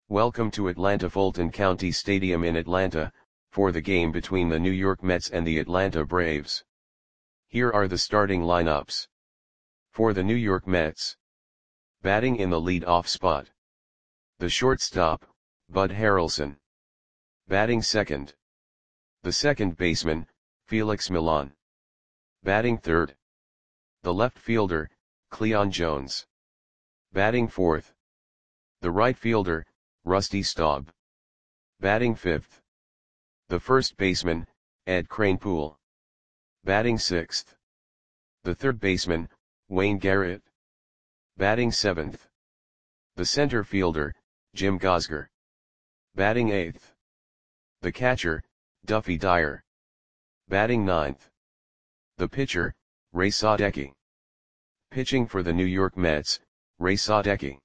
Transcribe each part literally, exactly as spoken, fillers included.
Welcome to Atlanta Fulton County Stadium in Atlanta, for the game between the New York Mets and the Atlanta Braves. Here are the starting lineups. For the New York Mets. Batting in the lead-off spot. The shortstop, Bud Harrelson. Batting second. The second baseman, Felix Millan. Batting third. The left fielder, Cleon Jones. Batting fourth. The right fielder, Rusty Staub. Batting fifth. The first baseman, Ed Kranepool. Batting sixth. The third baseman, Wayne Garrett. Batting seventh. The center fielder, Jim Gosger. Batting eighth. The catcher, Duffy Dyer. Batting ninth. The pitcher, Ray Sadecki. Pitching for the New York Mets, Ray Sadecki.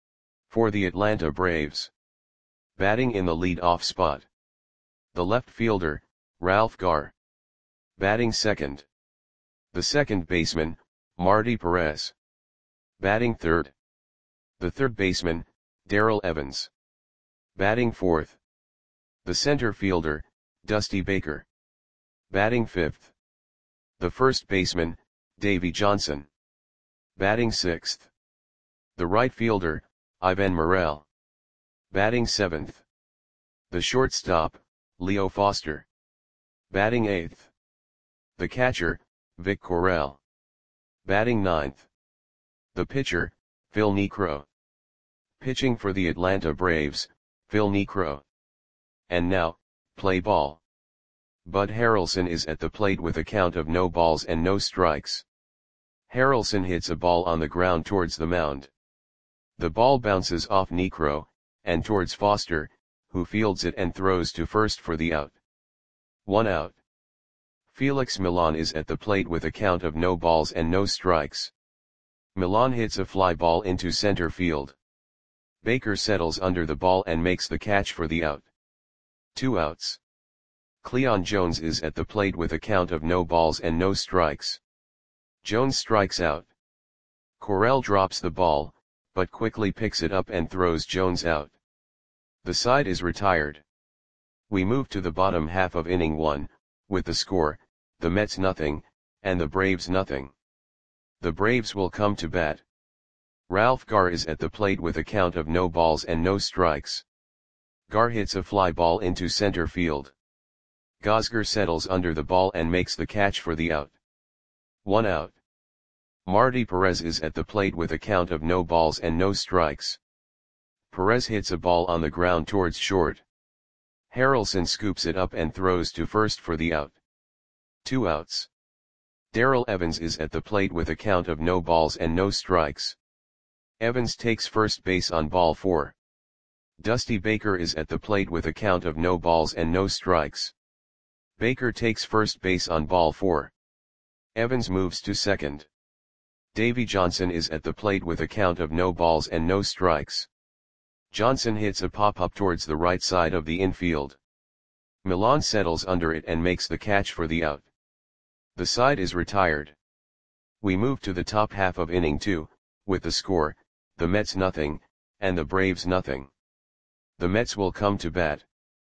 For the Atlanta Braves. Batting in the lead-off spot. The left fielder, Ralph Garr. Batting second. The second baseman, Marty Perez. Batting third. The third baseman, Darrell Evans. Batting fourth. The center fielder, Dusty Baker. Batting fifth. The first baseman, Davey Johnson. Batting sixth. The right fielder, Ivan Morel. Batting seventh. The shortstop, Leo Foster. Batting eighth. The catcher, Vic Correll. Batting ninth. The pitcher, Phil Niekro. Pitching for the Atlanta Braves, Phil Niekro. And now, play ball. Bud Harrelson is at the plate with a count of no balls and no strikes. Harrelson hits a ball on the ground towards the mound. The ball bounces off Niekro, and towards Foster, who fields it and throws to first for the out. One out. Felix Millan is at the plate with a count of no balls and no strikes. Millan hits a fly ball into center field. Baker settles under the ball and makes the catch for the out. Two outs. Cleon Jones is at the plate with a count of no balls and no strikes. Jones strikes out. Correll drops the ball, but quickly picks it up and throws Jones out. The side is retired. We move to the bottom half of inning one, with the score, the Mets nothing, and the Braves nothing. The Braves will come to bat. Ralph Garr is at the plate with a count of no balls and no strikes. Garr hits a fly ball into center field. Gosger settles under the ball and makes the catch for the out. One out. Marty Perez is at the plate with a count of no balls and no strikes. Perez hits a ball on the ground towards short. Harrelson scoops it up and throws to first for the out. Two outs. Darrell Evans is at the plate with a count of no balls and no strikes. Evans takes first base on ball four. Dusty Baker is at the plate with a count of no balls and no strikes. Baker takes first base on ball four. Evans moves to second. Davey Johnson is at the plate with a count of no balls and no strikes. Johnson hits a pop-up towards the right side of the infield. Millan settles under it and makes the catch for the out. The side is retired. We move to the top half of inning two, with the score, the Mets nothing, and the Braves nothing. The Mets will come to bat.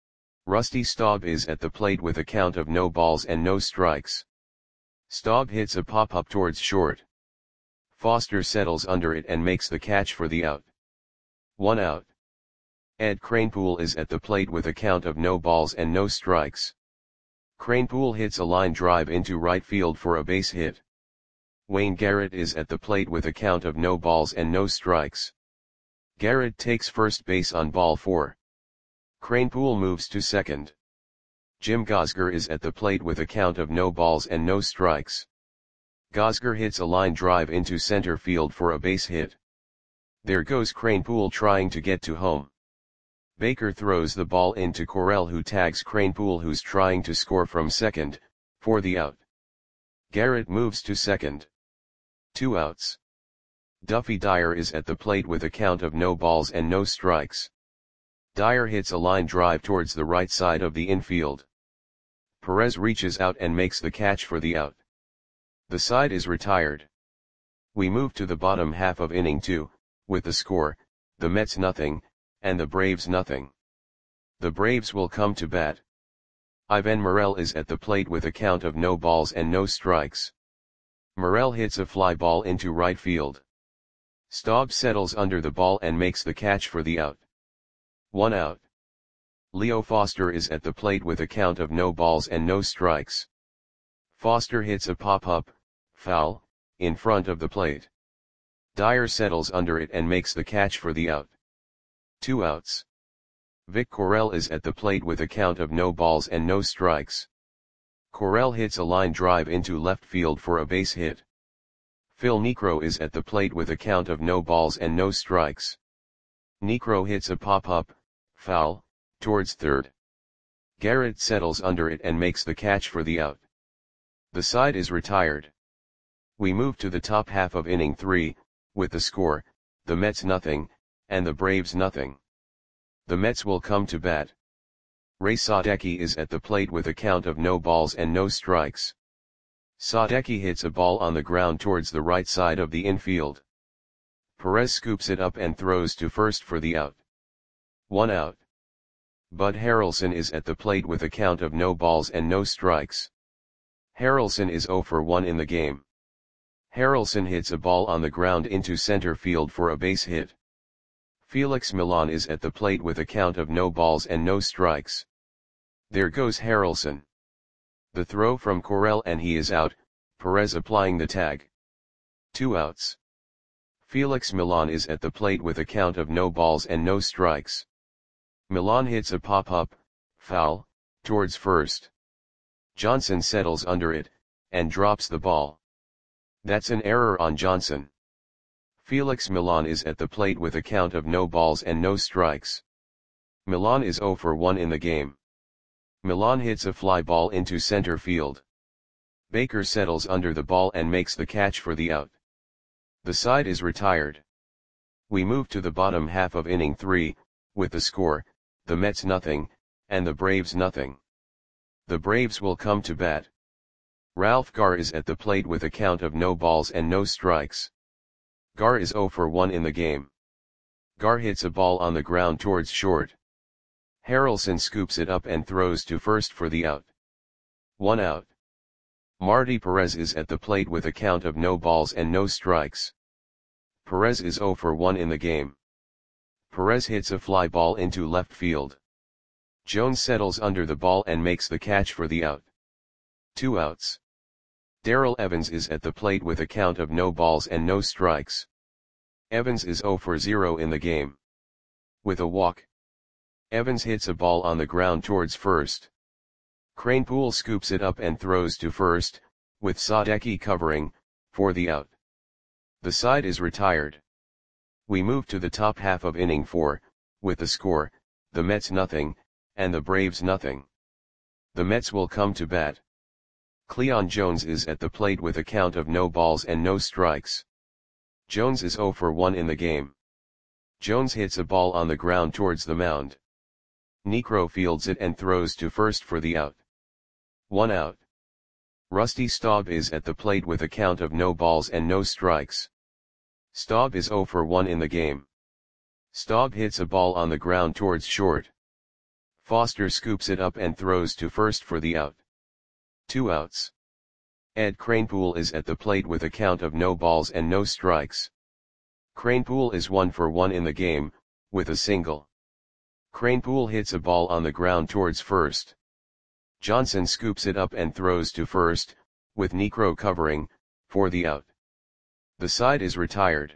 Rusty Staub is at the plate with a count of no balls and no strikes. Staub hits a pop-up towards short. Foster settles under it and makes the catch for the out. One out. Ed Kranepool is at the plate with a count of no balls and no strikes. Kranepool hits a line drive into right field for a base hit. Wayne Garrett is at the plate with a count of no balls and no strikes. Garrett takes first base on ball four. Kranepool moves to second. Jim Gosger is at the plate with a count of no balls and no strikes. Gosger hits a line drive into center field for a base hit. There goes Kranepool trying to get to home. Baker throws the ball into Correll, who tags Kranepool, who's trying to score from second, for the out. Garrett moves to second. Two outs. Duffy Dyer is at the plate with a count of no balls and no strikes. Dyer hits a line drive towards the right side of the infield. Perez reaches out and makes the catch for the out. The side is retired. We move to the bottom half of inning two, with the score, the Mets nothing, and the Braves nothing. The Braves will come to bat. Ivan Morel is at the plate with a count of no balls and no strikes. Morel hits a fly ball into right field. Staub settles under the ball and makes the catch for the out. One out. Leo Foster is at the plate with a count of no balls and no strikes. Foster hits a pop-up, foul, in front of the plate. Dyer settles under it and makes the catch for the out. Two outs. Vic Correll is at the plate with a count of no balls and no strikes. Correll hits a line drive into left field for a base hit. Phil Niekro is at the plate with a count of no balls and no strikes. Niekro hits a pop-up, foul, towards third. Garrett settles under it and makes the catch for the out. The side is retired. We move to the top half of inning three, with the score, the Mets nothing, and the Braves nothing. The Mets will come to bat. Ray Sadecki is at the plate with a count of no balls and no strikes. Sadecki hits a ball on the ground towards the right side of the infield. Perez scoops it up and throws to first for the out. One out. Bud Harrelson is at the plate with a count of no balls and no strikes. Harrelson is oh for one in the game. Harrelson hits a ball on the ground into center field for a base hit. Felix Millan is at the plate with a count of no balls and no strikes. There goes Harrelson. The throw from Correll and he is out, Perez applying the tag. Two outs. Felix Millan is at the plate with a count of no balls and no strikes. Millan hits a pop-up, foul, towards first. Johnson settles under it, and drops the ball. That's an error on Johnson. Felix Millan is at the plate with a count of no balls and no strikes. Millan is oh for one in the game. Millan hits a fly ball into center field. Baker settles under the ball and makes the catch for the out. The side is retired. We move to the bottom half of inning three, with the score, the Mets nothing, and the Braves nothing. The Braves will come to bat. Ralph Garr is at the plate with a count of no balls and no strikes. Garr is oh for one in the game. Garr hits a ball on the ground towards short. Harrelson scoops it up and throws to first for the out. One out. Marty Perez is at the plate with a count of no balls and no strikes. Perez is oh for one in the game. Perez hits a fly ball into left field. Jones settles under the ball and makes the catch for the out. Two outs. Darrell Evans is at the plate with a count of no balls and no strikes. Evans is oh for zero in the game. With a walk. Evans hits a ball on the ground towards first. Kranepool scoops it up and throws to first, with Sadecki covering, for the out. The side is retired. We move to the top half of inning four, with the score, the Mets nothing, and the Braves nothing. The Mets will come to bat. Cleon Jones is at the plate with a count of no balls and no strikes. Jones is oh for one in the game. Jones hits a ball on the ground towards the mound. Niekro fields it and throws to first for the out. One out. Rusty Staub is at the plate with a count of no balls and no strikes. Staub is oh for one in the game. Staub hits a ball on the ground towards short. Foster scoops it up and throws to first for the out. Two outs. Ed Kranepool is at the plate with a count of no balls and no strikes. Kranepool is one for one in the game, with a single. Kranepool hits a ball on the ground towards first. Johnson scoops it up and throws to first, with Niekro covering, for the out. The side is retired.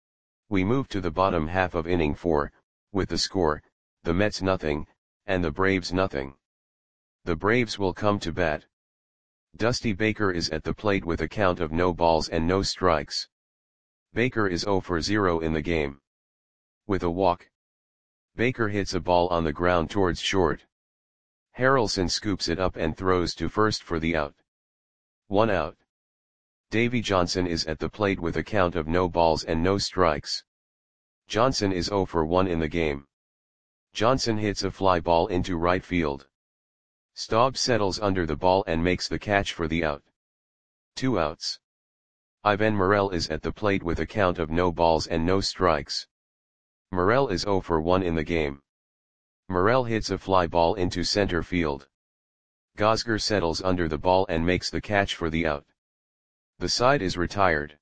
We move to the bottom half of inning four, with the score, the Mets nothing, and the Braves nothing. The Braves will come to bat. Dusty Baker is at the plate with a count of no balls and no strikes. Baker is oh for zero in the game. With a walk. Baker hits a ball on the ground towards short. Harrelson scoops it up and throws to first for the out. One out. Davy Johnson is at the plate with a count of no balls and no strikes. Johnson is oh for one in the game. Johnson hits a fly ball into right field. Staub settles under the ball and makes the catch for the out. Two outs. Ivan Morel is at the plate with a count of no balls and no strikes. Morel is zero for one in the game. Morel hits a fly ball into center field. Gosger settles under the ball and makes the catch for the out. The side is retired.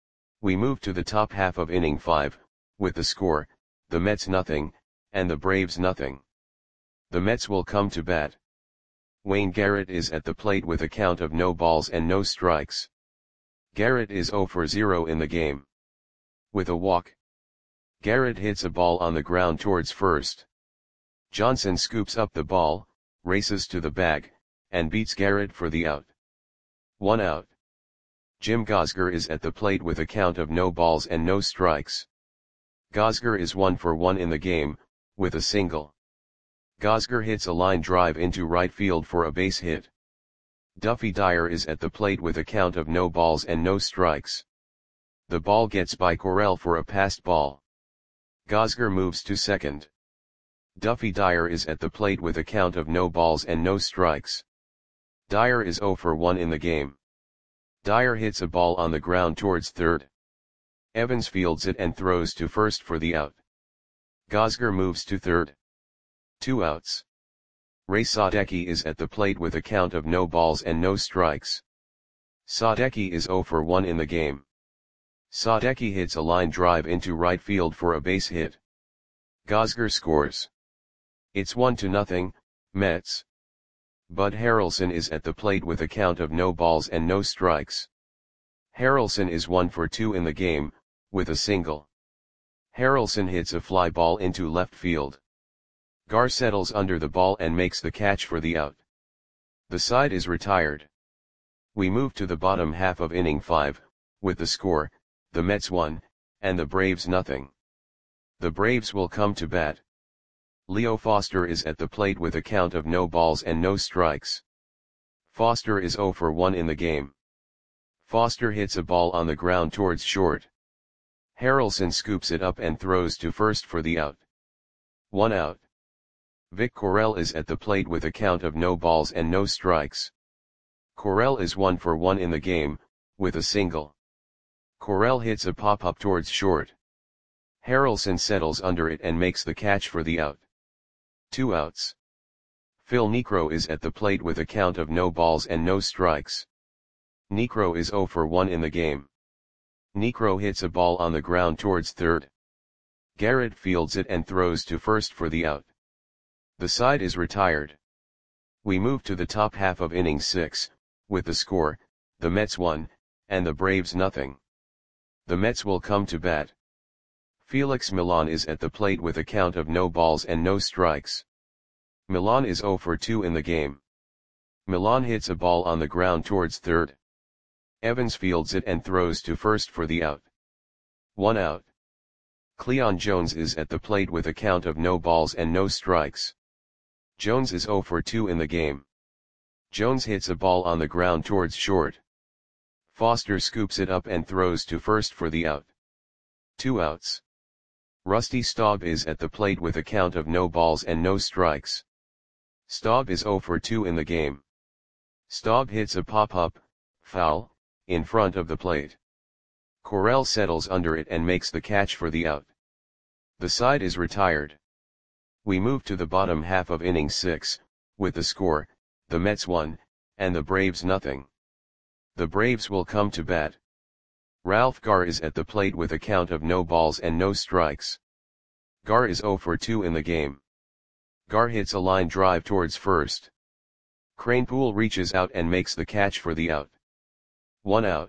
We move to the top half of inning five, with the score, the Mets nothing, and the Braves nothing. The Mets will come to bat. Wayne Garrett is at the plate with a count of no balls and no strikes. Garrett is zero for zero in the game. With a walk, Garrett hits a ball on the ground towards first. Johnson scoops up the ball, races to the bag, and beats Garrett for the out. One out. Jim Gosger is at the plate with a count of no balls and no strikes. Gosger is one for one in the game, with a single. Gosger hits a line drive into right field for a base hit. Duffy Dyer is at the plate with a count of no balls and no strikes. The ball gets by Correll for a passed ball. Gosger moves to second. Duffy Dyer is at the plate with a count of no balls and no strikes. Dyer is zero for one in the game. Dyer hits a ball on the ground towards third. Evans fields it and throws to first for the out. Gosger moves to third. Two outs. Ray Sadecki is at the plate with a count of no balls and no strikes. Sadecki is zero for one in the game. Sadecki hits a line drive into right field for a base hit. Gosger scores. It's one to nothing, Mets. Bud Harrelson is at the plate with a count of no balls and no strikes. Harrelson is one for two in the game, with a single. Harrelson hits a fly ball into left field. Gar settles under the ball and makes the catch for the out. The side is retired. We move to the bottom half of inning five, with the score, the Mets one, and the Braves nothing. The Braves will come to bat. Leo Foster is at the plate with a count of no balls and no strikes. Foster is zero for one in the game. Foster hits a ball on the ground towards short. Harrelson scoops it up and throws to first for the out. One out. Vic Correll is at the plate with a count of no balls and no strikes. Correll is one for one in the game, with a single. Correll hits a pop-up towards short. Harrelson settles under it and makes the catch for the out. Two outs. Phil Niekro is at the plate with a count of no balls and no strikes. Niekro is zero for one in the game. Niekro hits a ball on the ground towards third. Garrett fields it and throws to first for the out. The side is retired. We move to the top half of inning six, with the score, the Mets one, and the Braves nothing. The Mets will come to bat. Felix Millan is at the plate with a count of no balls and no strikes. Millan is zero for two in the game. Millan hits a ball on the ground towards third. Evans fields it and throws to first for the out. One out. Cleon Jones is at the plate with a count of no balls and no strikes. Jones is zero for two in the game. Jones hits a ball on the ground towards short. Foster scoops it up and throws to first for the out. Two outs. Rusty Staub is at the plate with a count of no balls and no strikes. Staub is zero for two in the game. Staub hits a pop-up, foul, in front of the plate. Correll settles under it and makes the catch for the out. The side is retired. We move to the bottom half of inning six, with the score, the Mets one, and the Braves nothing. The Braves will come to bat. Ralph Gar is at the plate with a count of no balls and no strikes. Gar is zero for two in the game. Gar hits a line drive towards first. Kranepool reaches out and makes the catch for the out. One out.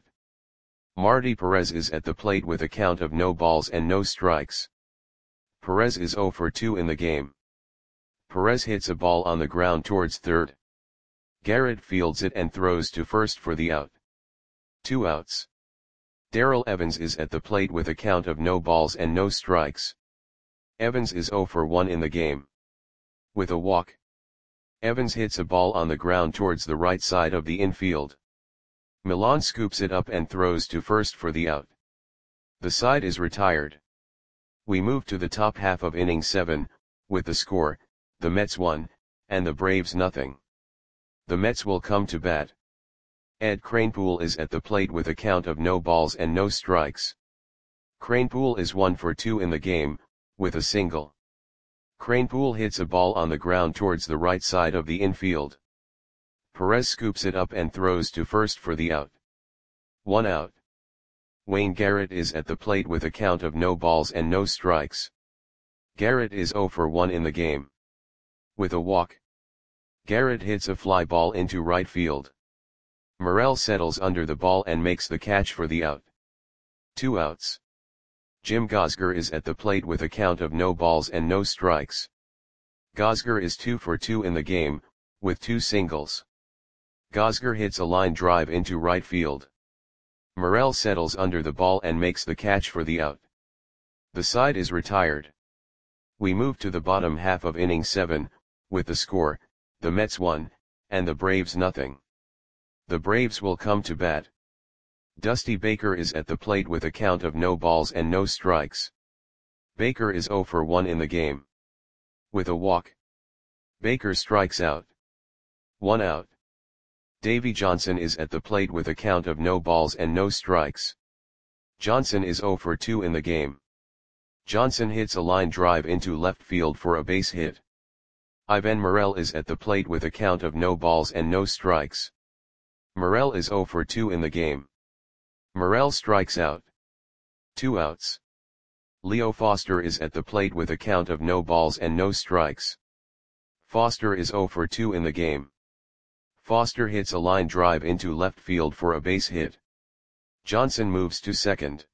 Marty Perez is at the plate with a count of no balls and no strikes. Perez is zero for two in the game. Perez hits a ball on the ground towards third. Garrett fields it and throws to first for the out. Two outs. Darrell Evans is at the plate with a count of no balls and no strikes. Evans is zero for one in the game. With a walk, Evans hits a ball on the ground towards the right side of the infield. Millan scoops it up and throws to first for the out. The side is retired. We move to the top half of inning seven, with the score, the Mets one, and the Braves nothing. The Mets will come to bat. Ed Kranepool is at the plate with a count of no balls and no strikes. Kranepool is one for two in the game, with a single. Kranepool hits a ball on the ground towards the right side of the infield. Perez scoops it up and throws to first for the out. One out. Wayne Garrett is at the plate with a count of no balls and no strikes. Garrett is zero for one in the game. With a walk. Garrett hits a fly ball into right field. Morel settles under the ball and makes the catch for the out. Two outs. Jim Gosger is at the plate with a count of no balls and no strikes. Gosger is two for two in the game, with two singles. Gosger hits a line drive into right field. Morel settles under the ball and makes the catch for the out. The side is retired. We move to the bottom half of inning seven, with the score, the Mets one, and the Braves nothing. The Braves will come to bat. Dusty Baker is at the plate with a count of no balls and no strikes. Baker is zero for one in the game. With a walk. Baker strikes out. One out. Davy Johnson is at the plate with a count of no balls and no strikes. Johnson is zero for two in the game. Johnson hits a line drive into left field for a base hit. Ivan Morel is at the plate with a count of no balls and no strikes. Morel is zero for two in the game. Morel strikes out. Two outs. Leo Foster is at the plate with a count of no balls and no strikes. Foster is zero for two in the game. Foster hits a line drive into left field for a base hit. Johnson moves to second.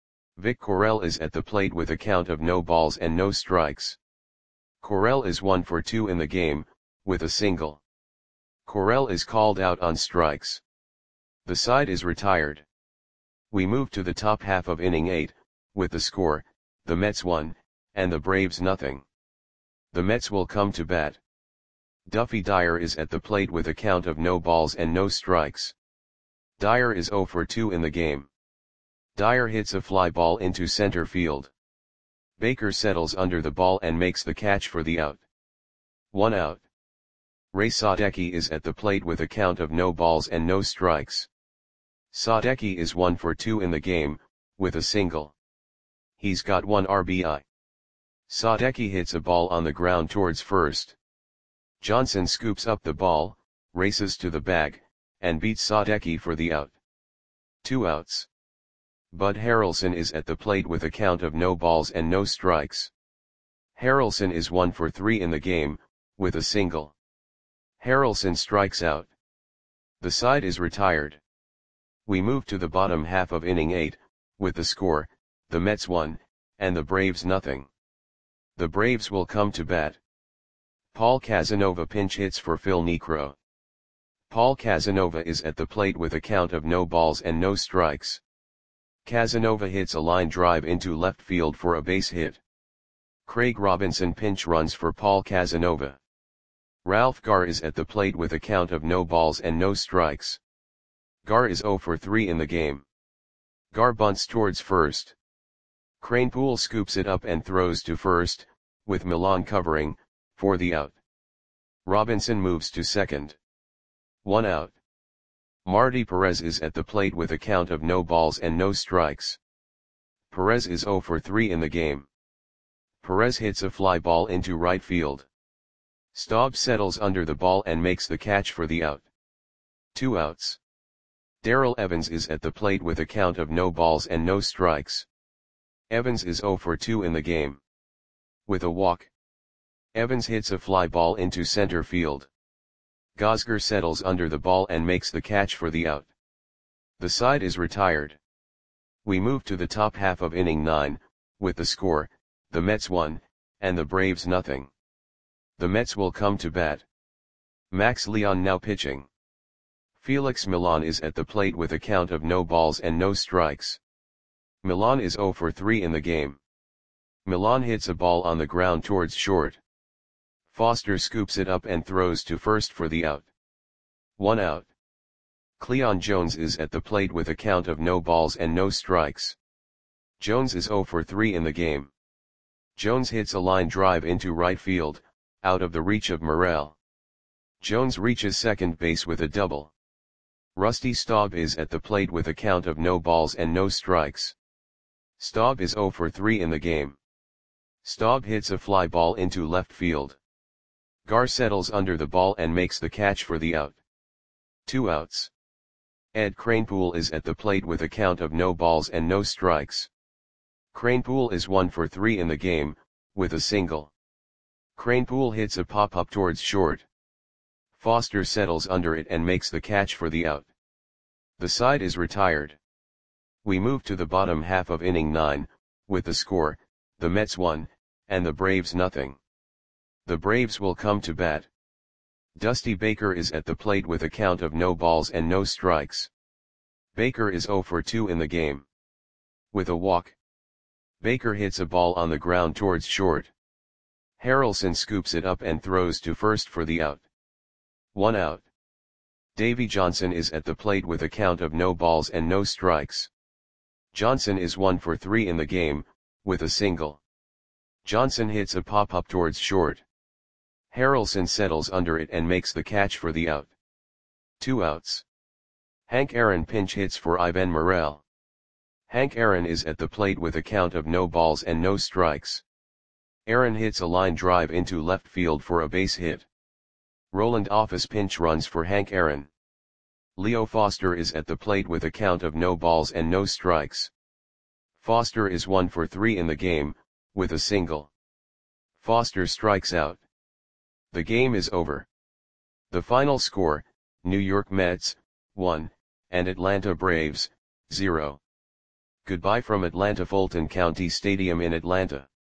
Vic Correll is at the plate with a count of no balls and no strikes. Correll is one for two in the game, with a single. Correll is called out on strikes. The side is retired. We move to the top half of inning eight, with the score, the Mets one, and the Braves nothing. The Mets will come to bat. Duffy Dyer is at the plate with a count of no balls and no strikes. Dyer is zero for two in the game. Dyer hits a fly ball into center field. Baker settles under the ball and makes the catch for the out. One out. Ray Sadecki is at the plate with a count of no balls and no strikes. Sadecki is one for two in the game, with a single. He's got one R B I. Sadecki hits a ball on the ground towards first. Johnson scoops up the ball, races to the bag, and beats Sadecki for the out. Two outs. Bud Harrelson is at the plate with a count of no balls and no strikes. Harrelson is one for three in the game, with a single. Harrelson strikes out. The side is retired. We move to the bottom half of inning eight, with the score, the Mets one, and the Braves nothing. The Braves will come to bat. Paul Casanova pinch hits for Phil Niekro. Paul Casanova is at the plate with a count of no balls and no strikes. Casanova hits a line drive into left field for a base hit. Craig Robinson pinch runs for Paul Casanova. Ralph Garr is at the plate with a count of no balls and no strikes. Garr is zero for three in the game. Garr bunts towards first. Kranepool scoops it up and throws to first, with Milan covering, for the out. Robinson moves to second. One out. Marty Perez is at the plate with a count of no balls and no strikes. Perez is zero for three in the game. Perez hits a fly ball into right field. Staub settles under the ball and makes the catch for the out. Two outs. Darrell Evans is at the plate with a count of no balls and no strikes. Evans is zero for two in the game. With a walk. Evans hits a fly ball into center field. Gosger settles under the ball and makes the catch for the out. The side is retired. We move to the top half of inning nine, with the score, the Mets one, and the Braves nothing. The Mets will come to bat. Max Leon now pitching. Felix Milan is at the plate with a count of no balls and no strikes. Milan is zero for three in the game. Milan hits a ball on the ground towards short. Foster scoops it up and throws to first for the out. One out. Cleon Jones is at the plate with a count of no balls and no strikes. Jones is zero for three in the game. Jones hits a line drive into right field, out of the reach of Morel. Jones reaches second base with a double. Rusty Staub is at the plate with a count of no balls and no strikes. Staub is zero for three in the game. Staub hits a fly ball into left field. Gar settles under the ball and makes the catch for the out. Two outs. Ed Kranepool is at the plate with a count of no balls and no strikes. Kranepool is one for three in the game, with a single. Kranepool hits a pop-up towards short. Foster settles under it and makes the catch for the out. The side is retired. We move to the bottom half of inning nine, with the score, the Mets one, and the Braves nothing. The Braves will come to bat. Dusty Baker is at the plate with a count of no balls and no strikes. Baker is oh for two in the game. With a walk. Baker hits a ball on the ground towards short. Harrelson scoops it up and throws to first for the out. One out. Davy Johnson is at the plate with a count of no balls and no strikes. Johnson is one for three in the game, with a single. Johnson hits a pop-up towards short. Harrelson settles under it and makes the catch for the out. Two outs. Hank Aaron pinch hits for Ivan Morel. Hank Aaron is at the plate with a count of no balls and no strikes. Aaron hits a line drive into left field for a base hit. Roland Office pinch runs for Hank Aaron. Leo Foster is at the plate with a count of no balls and no strikes. Foster is one for three in the game, with a single. Foster strikes out. The game is over. The final score, New York Mets, one, and Atlanta Braves, zero. Goodbye from Atlanta Fulton County Stadium in Atlanta.